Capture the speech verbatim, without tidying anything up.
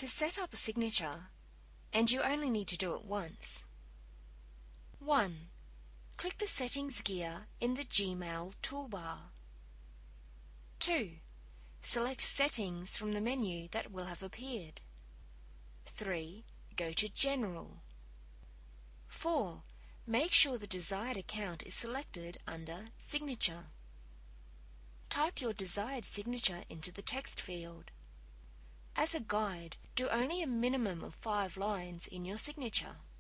To set up a signature, and you only need to do it once. one. Click the Settings gear in the Gmail toolbar. two. Select Settings from the menu that will have appeared. three. Go to General. four. Make sure the desired account is selected under Signature. Type your desired signature into the text field. As a guide, do only a minimum of five lines in your signature.